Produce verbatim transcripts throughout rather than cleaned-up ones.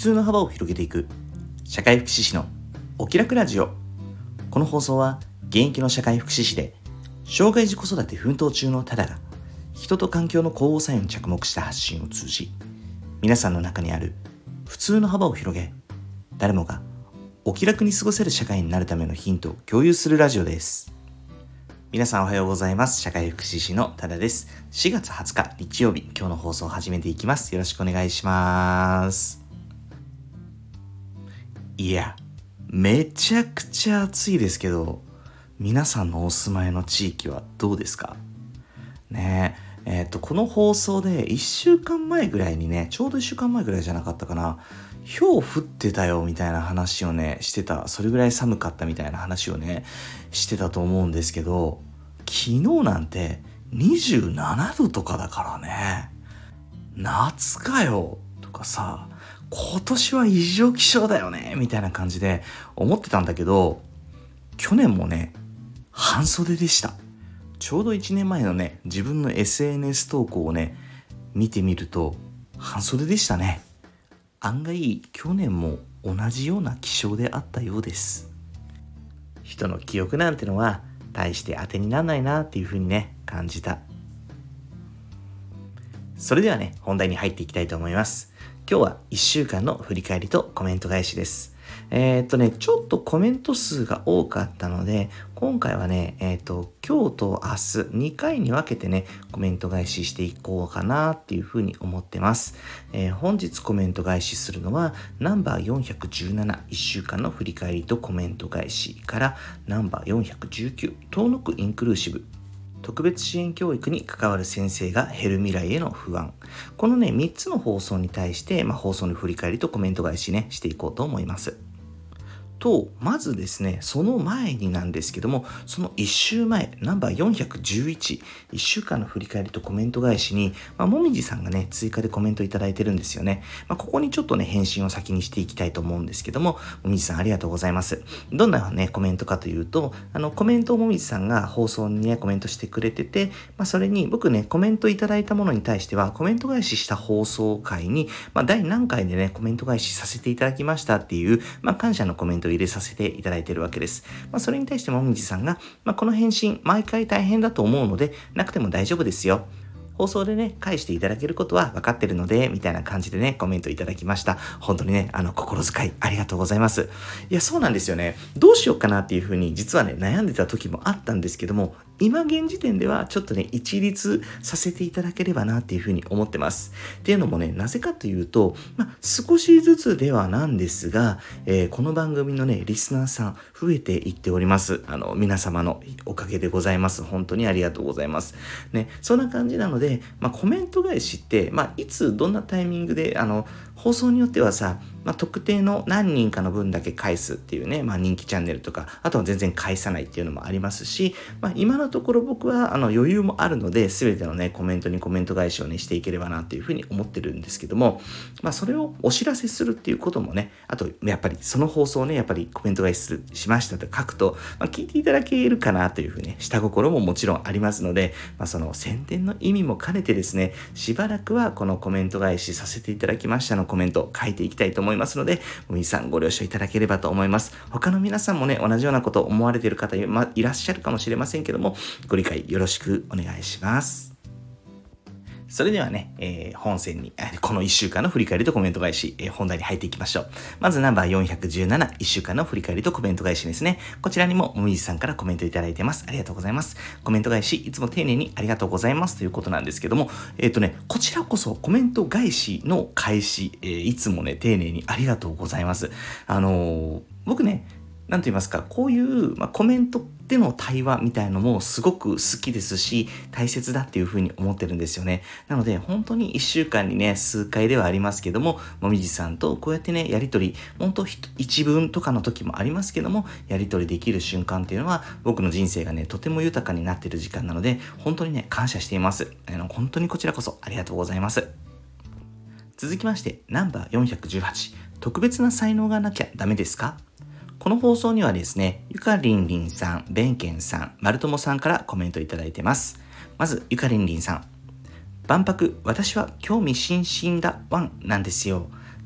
通の幅を広げていく社会福祉士のお気楽ラジオ。この放送は現役の社会福祉士で障害児子育て奮闘中のタダが人と環境の交互作用に着目した発信を通じ、皆さんの中にある普通の幅を広げ、誰もがお気楽に過ごせる社会になるためのヒントを共有するラジオです。皆さんおはようございます。社会福祉士のタダです。しがつはつか日曜日、今日の放送を始めていきます。よろしくお願いします。いや、めちゃくちゃ暑いですけど、皆さんのお住まいの地域はどうですかねえ。えっと、この放送でいっしゅうかんまえぐらいにね、ちょうどいっしゅうかんまえぐらいじゃなかったかな、氷降ってたよみたいな話をねしてた。それぐらい寒かったみたいな話をねしてたと思うんですけど、昨日なんてにじゅうななどとかだからね、夏かよとかさ、今年は異常気象だよねみたいな感じで思ってたんだけど、去年もね半袖でした。ちょうどいちねんまえのね自分の エスエヌエス 投稿をね見てみると半袖でしたね。案外去年も同じような気象であったようです。人の記憶なんてのは大して当てにならないなっていう風にね感じた。それではね本題に入っていきたいと思います。今日はいっしゅうかんの振り返りとコメント返しです。えー、っとねちょっとコメント数が多かったので、今回はねえー、っと今日と明日にかいに分けてねコメント返ししていこうかなっていうふうに思ってます。えー、本日コメント返しするのはナンバーよんひゃくじゅうなな、いっしゅうかんの振り返りとコメント返しからナンバーよんひゃくじゅうきゅう、遠のくインクルーシブ、特別支援教育に関わる先生が減る未来への不安。このねみっつの放送に対して、まあ、放送の振り返りとコメント返しねしていこうと思います。とまずですね、その前になんですけども、そのいっ週前ナンバーよんひゃくじゅういち、いっしゅうかんの振り返りとコメント返しに、まあ、もみじさんがね追加でコメントいただいてるんですよね。まあ、ここにちょっとね返信を先にしていきたいと思うんですけども、もみじさんありがとうございます。どんなねコメントかというと、あのコメントをもみじさんが放送にねコメントしてくれてて、まあ、それに僕ねコメントいただいたものに対してはコメント返しした放送回に、まあ、第何回でねコメント返しさせていただきましたっていう、まあ、感謝のコメントを入れさせていただいているわけです。まあ、それに対してもみじさんが、まあ、この返信毎回大変だと思うのでなくても大丈夫ですよ、放送でね返していただけることは分かってるのでみたいな感じでねコメントいただきました。本当にねあの心遣いありがとうございます。いやそうなんですよね、どうしようかなっていうふうに実はね悩んでた時もあったんですけども、今現時点ではちょっとね一律させていただければなっていうふうに思ってます。っていうのもねなぜかというと、まあ、少しずつではなんですが、えー、この番組のねリスナーさん増えていっております。あの皆様のおかげでございます。本当にありがとうございますね。そんな感じなので、まあ、コメント返しって、まあ、いつどんなタイミングであの放送によってはさ、まあ、特定の何人かの分だけ返すっていうね、まあ、人気チャンネルとか、あとは全然返さないっていうのもありますし、まあ、今のところ僕はあの余裕もあるので全てのねコメントにコメント返しをねしていければなっていうふうに思ってるんですけども、まあ、それをお知らせするっていうこともね、あとやっぱりその放送をねやっぱりコメント返しするしましたと書くと、まあ、聞いていただけるかなというふうにね下心ももちろんありますので、まあ、その宣伝の意味も兼ねてですね、しばらくはこのコメント返しさせていただきましたのコメントを書いていきたいと思いますので、皆さんご了承いただければと思います。他の皆さんもね同じようなことを思われている方 い,、ま、いらっしゃるかもしれませんけども、ご理解よろしくお願いします。それではね、えー、本線にこのいっしゅうかんの振り返りとコメント返し、えー、本題に入っていきましょう。まずナンバーよんひゃくじゅうなな、いっしゅうかんの振り返りとコメント返しですね。こちらにももみじさんからコメントいただいてます。ありがとうございます。コメント返しいつも丁寧にありがとうございますということなんですけども、えっとねこちらこそコメント返しの返し、えー、いつもね丁寧にありがとうございます。あのー、僕ねなんと言いますか、こういう、まあ、コメントでの対話みたいのもすごく好きですし大切だっていうふうに思ってるんですよね。なので本当にいっしゅうかんにね数回ではありますけども、もみじさんとこうやってねやりとり、本当一文とかの時もありますけどもやりとりできる瞬間っていうのは僕の人生がねとても豊かになっている時間なので、本当にね感謝しています。あの本当にこちらこそありがとうございます。続きましてナンバーよんひゃくじゅうはち、特別な才能がなきゃダメですか。この放送にはですね、ゆかりんりんさん、べんけんさん、まるともさんからコメントいただいてます。まず、ゆかりんりんさん。万博、私は興味津々だワンなんですよ。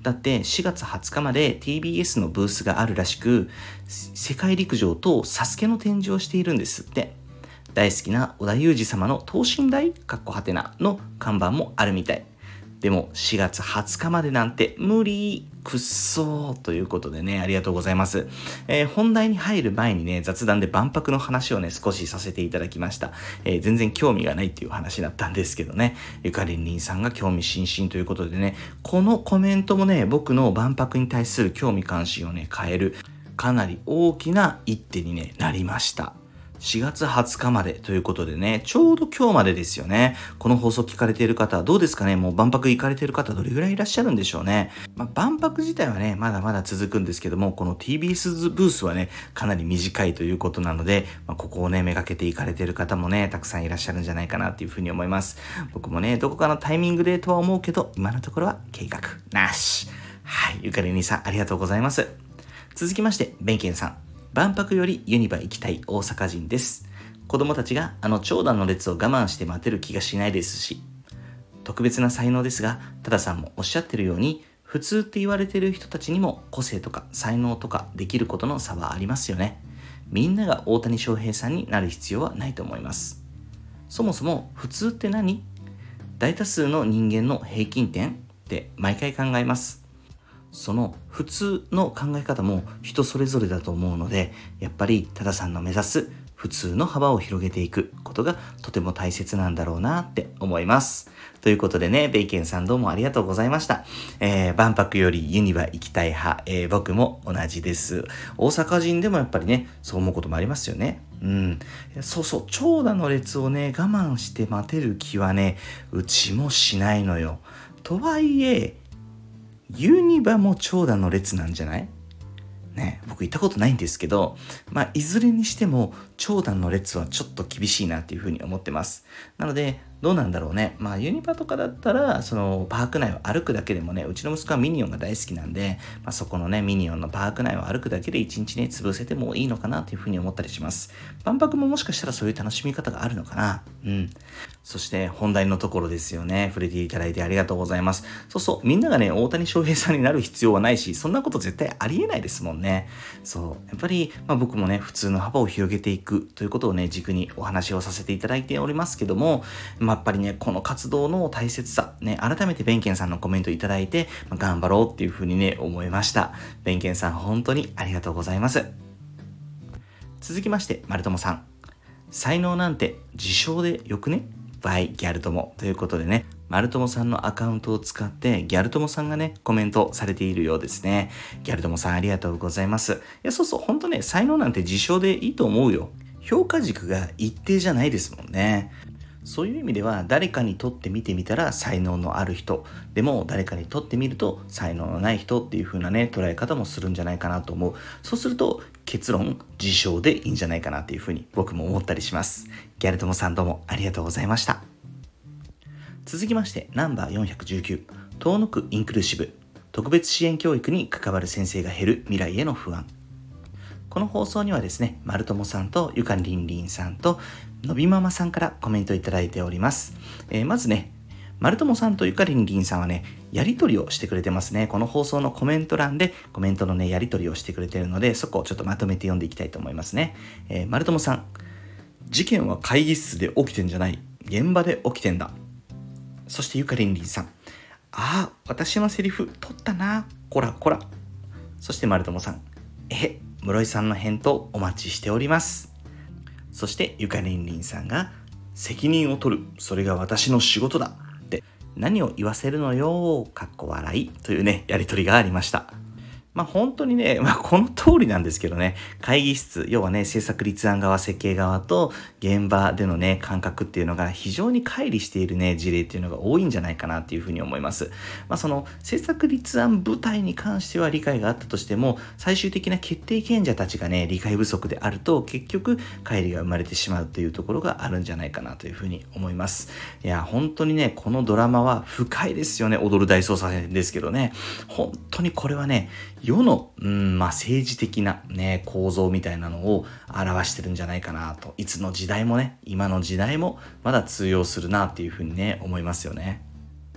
だってしがつはつかまで ティービーエス のブースがあるらしく、世界陸上とサスケの展示をしているんですって。大好きな織田裕二様の等身大かっこはてなの看板もあるみたい。でもしがつはつかまでなんて無理くっそーということでね、ありがとうございます。えー、本題に入る前にね、雑談で万博の話をね、少しさせていただきました。えー、全然興味がないっていう話だったんですけどね、ゆかりんりんさんが興味津々ということでね、このコメントもね、僕の万博に対する興味関心をね、変える、かなり大きな一手に、ね、なりました。しがつはつかまでということでね、ちょうど今日までですよね。この放送聞かれている方はどうですかね。もう万博行かれている方どれぐらいいらっしゃるんでしょうね。まあ、万博自体はね、まだまだ続くんですけども、この ティービーエス ブースはね、かなり短いということなので、まあ、ここをね、めがけて行かれている方もね、たくさんいらっしゃるんじゃないかなっていうふうに思います。僕もね、どこかのタイミングでとは思うけど、今のところは計画なし。はい、ゆかりにさんありがとうございます。続きまして、ベンケンさん。万博よりユニバ行きたい大阪人です。子供たちがあの長蛇の列を我慢して待てる気がしないですし、特別な才能ですが、多田さんもおっしゃってるように、普通って言われてる人たちにも個性とか才能とかできることの差はありますよね。みんなが大谷翔平さんになる必要はないと思います。そもそも普通って何？大多数の人間の平均点って毎回考えます。その普通の考え方も人それぞれだと思うので、やっぱり多田さんの目指す普通の幅を広げていくことがとても大切なんだろうなって思います。ということでね、ベイケンさんどうもありがとうございました。えー、万博よりユニバ行きたい派、えー、僕も同じです。大阪人でもやっぱりね、そう思うこともありますよね。うん。そうそう、長蛇の列をね、我慢して待てる気はね、うちもしないのよ。とはいえ、ユニバも長蛇の列なんじゃない？ね、僕行ったことないんですけど、まあ、いずれにしても長蛇の列はちょっと厳しいなっていうふうに思ってます。なので、どうなんだろうね。まあ、ユニバとかだったら、そのパーク内を歩くだけでもね、うちの息子はミニオンが大好きなんで、まあ、そこのね、ミニオンのパーク内を歩くだけで一日ね、潰せてもいいのかなというふうに思ったりします。万博ももしかしたらそういう楽しみ方があるのかな。うん。そして本題のところですよね。触れていただいてありがとうございます。そうそう、みんながね、大谷翔平さんになる必要はないし、そんなこと絶対ありえないですもんね。そう。やっぱり、まあ僕もね、普通の幅を広げていくということをね、軸にお話をさせていただいておりますけども、まあ、やっぱりね、この活動の大切さ、ね、改めてベンケンさんのコメントいただいて、まあ、頑張ろうっていうふうにね、思いました。ベンケンさん、本当にありがとうございます。続きまして、丸友さん。才能なんて自称でよくねby ギャル友ということでね、丸友さんのアカウントを使ってギャル友さんがね、コメントされているようですね。ギャル友さんありがとうございます。いや、そうそう、ほんとね、才能なんて自称でいいと思うよ。評価軸が一定じゃないですもんね。そういう意味では誰かにとって見てみたら才能のある人でも誰かにとってみると才能のない人っていう風なね捉え方もするんじゃないかなと思う。そうすると結論自称でいいんじゃないかなっていう風に僕も思ったりします。ギャル友さんどうもありがとうございました。続きましてナンバーよんひゃくじゅうきゅう遠野区インクルーシブ特別支援教育に関わる先生が減る未来への不安。この放送にはですね、丸友さんとゆかりんりんさんとのびママさんからコメントいただいております。えー、まずね、丸友さんとゆかりんりんさんはね、やりとりをしてくれてますね。この放送のコメント欄でコメントのね、やりとりをしてくれているので、そこをちょっとまとめて読んでいきたいと思いますね。えー、丸友さん、事件は会議室で起きてんじゃない。現場で起きてんだ。そしてゆかりんりんさん、ああ、私のセリフ取ったな。こらこら。そして丸友さん、え、室井さんの返答お待ちしております。そしてゆかりんりんさんが責任を取る、それが私の仕事だって何を言わせるのよかっこ笑いというねやりとりがありました。まあ本当にね、まあこの通りなんですけどね、会議室、要はね、制作立案側、設計側と現場でのね、感覚っていうのが非常に乖離しているね、事例っていうのが多いんじゃないかなっていうふうに思います。まあその制作立案部隊に関しては理解があったとしても、最終的な決定権者たちがね、理解不足であると、結局、乖離が生まれてしまうというところがあるんじゃないかなというふうに思います。いや、本当にね、このドラマは深いですよね、踊る大捜査線ですけどね。本当にこれはね、世の、うん、まあ、政治的なね、構造みたいなのを表してるんじゃないかなと。いつの時代もね、今の時代もまだ通用するなっていうふうにね、思いますよね。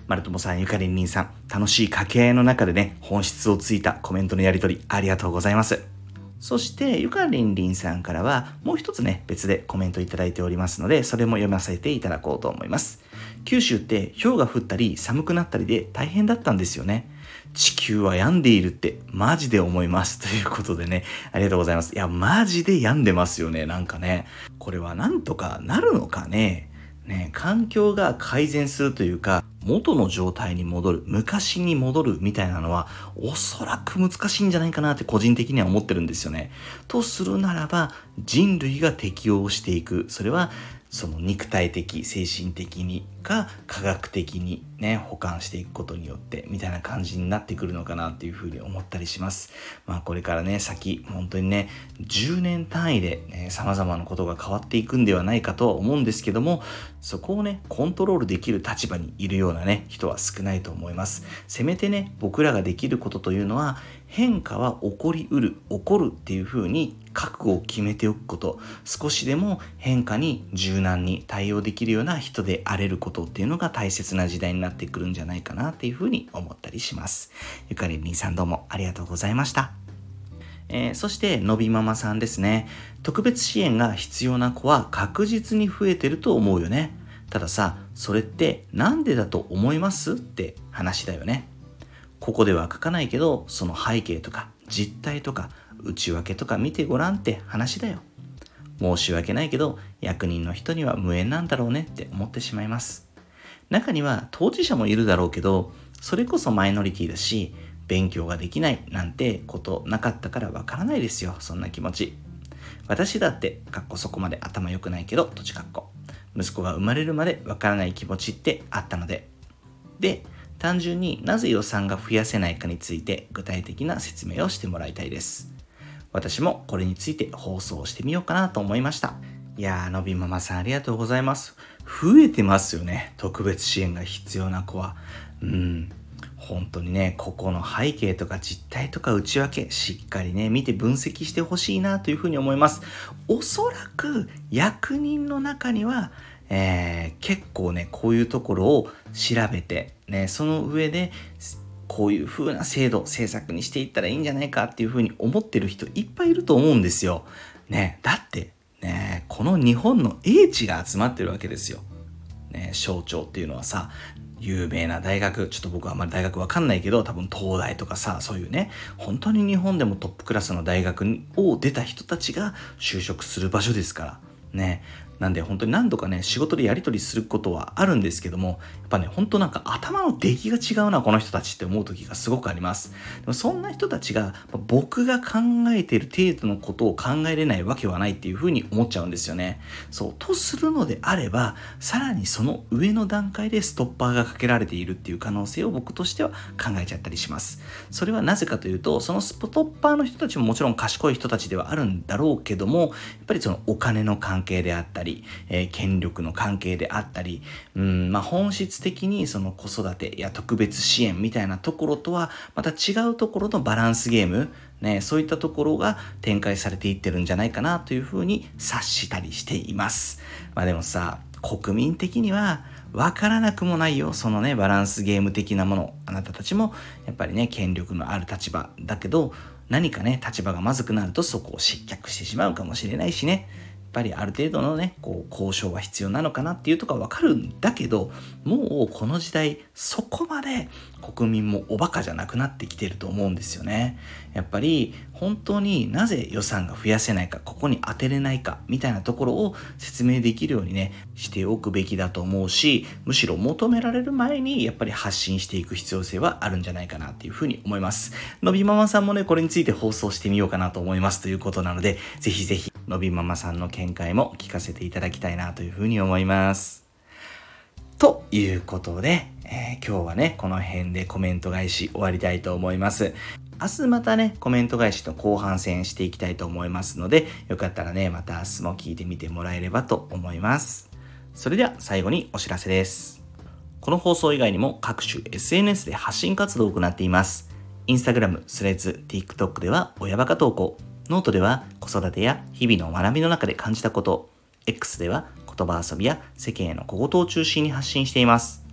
マルトモさん、ゆかりんりんさん、楽しい掛け合いの中でね、本質をついたコメントのやり取りありがとうございます。そして、ゆかりんりんさんからは、もう一つね、別でコメントいただいておりますので、それも読ませていただこうと思います。九州って氷が降ったり寒くなったりで大変だったんですよね。地球は病んでいるってマジで思います。ということでね、ありがとうございます。いや、マジで病んでますよね。なんかね、これはなんとかなるのかね。ね、環境が改善するというか、元の状態に戻る、昔に戻るみたいなのは、おそらく難しいんじゃないかなって個人的には思ってるんですよね。とするならば、人類が適応していく。それは、その肉体的、精神的にか科学的にね、保管していくことによってみたいな感じになってくるのかなっていうふうに思ったりします。まあこれからね、先本当にね、じゅうねん単位で、ね、様々なことが変わっていくんではないかとは思うんですけども、そこをね、コントロールできる立場にいるようなね、人は少ないと思います。せめてね、僕らができることというのは、変化は起こりうる、起こるっていうふうに覚悟を決めておくこと、少しでも変化に柔軟に対応できるような人であれることっていうのが大切な時代になってくるんじゃないかなっていうふうに思ったりします。ゆかりりんさんどうもありがとうございました。えー、そしてのびママさんですね。特別支援が必要な子は確実に増えてると思うよね。たださ、それってなんでだと思いますって話だよね。ここでは書かないけど、その背景とか実態とか内訳とか見てごらんって話だよ。申し訳ないけど、役人の人には無縁なんだろうねって思ってしまいます。中には当事者もいるだろうけど、それこそマイノリティだし、勉強ができないなんてことなかったからわからないですよ、そんな気持ち。私だって、かっこそこまで頭良くないけど、とちかっこ。息子が生まれるまでわからない気持ちってあったので。で、単純になぜ予算が増やせないかについて具体的な説明をしてもらいたいです。私もこれについて放送してみようかなと思いました。いやー、のびママさんありがとうございます。増えてますよね。特別支援が必要な子は。うん。本当にね、ここの背景とか実態とか内訳、しっかりね、見て分析してほしいなというふうに思います。おそらく役人の中には、えー、結構ね、こういうところを調べて、ね、その上で、こういう風な制度、政策にしていったらいいんじゃないかっていう風に思ってる人いっぱいいると思うんですよ。ね、だって、ね、この日本の英知が集まってるわけですよ。ね、省庁っていうのはさ、有名な大学、ちょっと僕はあんまり大学わかんないけど、多分東大とかさ、そういうね、本当に日本でもトップクラスの大学を出た人たちが就職する場所ですから。ね。なんで本当に何度かね、仕事でやり取りすることはあるんですけども、やっぱね、本当なんか頭の出来が違うな、この人たちって思う時がすごくあります。でもそんな人たちが、僕が考えている程度のことを考えれないわけはないっていうふうに思っちゃうんですよね。そう、とするのであれば、さらにその上の段階でストッパーがかけられているっていう可能性を僕としては考えちゃったりします。それはなぜかというと、そのストッパーの人たちももちろん賢い人たちではあるんだろうけども、やっぱりそのお金の関係であったり、えー、権力の関係であったり、うん、まあ、本質的にその子育てや特別支援みたいなところとはまた違うところのバランスゲーム、ね、そういったところが展開されていってるんじゃないかなというふうに察したりしています。まあでもさ、国民的には分からなくもないよ、そのね、バランスゲーム的なもの。あなたたちもやっぱりね、権力のある立場だけど、何かね、立場がまずくなるとそこを失脚してしまうかもしれないしね。やっぱりある程度のね、こう交渉は必要なのかなっていうところはわかるんだけど、もうこの時代そこまで国民もおバカじゃなくなってきてると思うんですよね。やっぱり本当になぜ予算が増やせないか、ここに当てれないかみたいなところを説明できるようにね、しておくべきだと思うし、むしろ求められる前にやっぱり発信していく必要性はあるんじゃないかなっていうふうに思います。のびママさんもね、これについて放送してみようかなと思いますということなので、ぜひぜひのびママさんの見解も聞かせていただきたいなというふうに思います。ということで、えー、今日はね、この辺でコメント返し終わりたいと思います。明日またね、コメント返しの後半戦していきたいと思いますので、よかったらね、また明日も聞いてみてもらえればと思います。それでは最後にお知らせです。この放送以外にも各種 エスエヌエス で発信活動を行っています。Instagram、スレッズ、TikTok では親バカ投稿、ノートでは子育てや日々の学びの中で感じたこと、X では言葉遊びや世間への小言を中心に発信しています。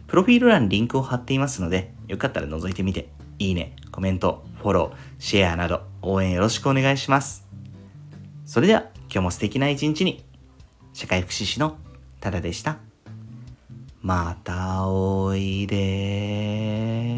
プロフィール欄にリンクを貼っていますので、よかったら覗いてみて、いいね、コメント、フォロー、シェアなど応援よろしくお願いします。それでは今日も素敵な一日に。社会福祉士のタダでした。またおいで。